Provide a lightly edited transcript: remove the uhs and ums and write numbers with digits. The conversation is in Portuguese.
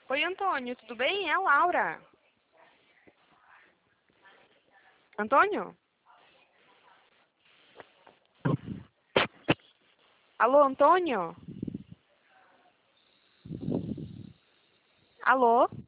Oi, Antônio, tudo bem? É a Laura. Antônio? Alô, Antônio? Alô?